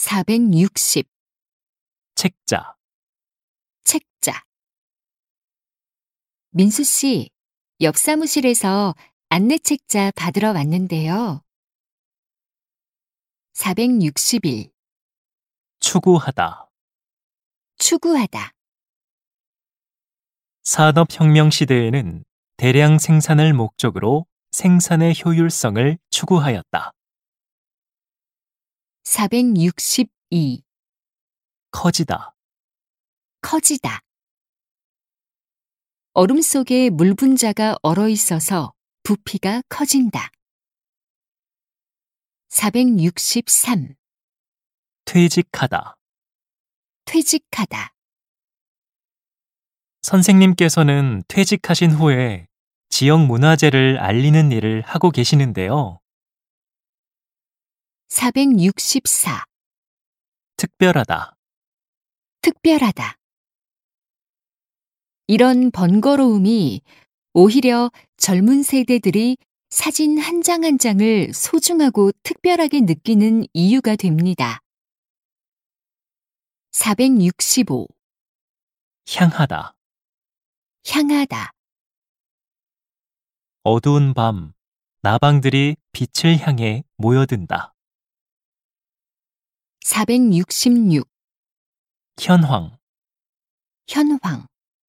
460. 책자, 책자. 민수 씨, 옆 사무실에서 안내 책자 받으러 왔는데요. 461. 추구하다. 추구하다. 산업혁명 시대에는 대량 생산을 목적으로 생산의 효율성을 추구하였다. 462. 커지다, 커지다. 얼음 속에 물 분자가 얼어 있어서 부피가 커진다. 463. 퇴직하다. 퇴직하다. 선생님께서는 퇴직하신 후에 지역 문화재를 알리는 일을 하고 계시는데요. 464. 특별하다, 특별하다. 이런 번거로움이 오히려 젊은 세대들이 사진 한 장 한 장을 소중하고 특별하게 느끼는 이유가 됩니다. 465. 향하다. 향하다. 어두운 밤, 나방들이 빛을 향해 모여든다. 466. 현황, 현황.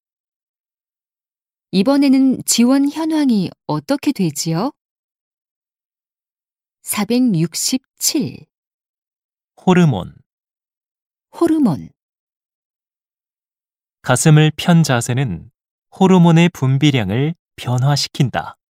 이번에는 지원 현황이 어떻게 되지요? 467. 호르몬. 호르몬. 가슴을 편 자세는 호르몬의 분비량을 변화시킨다.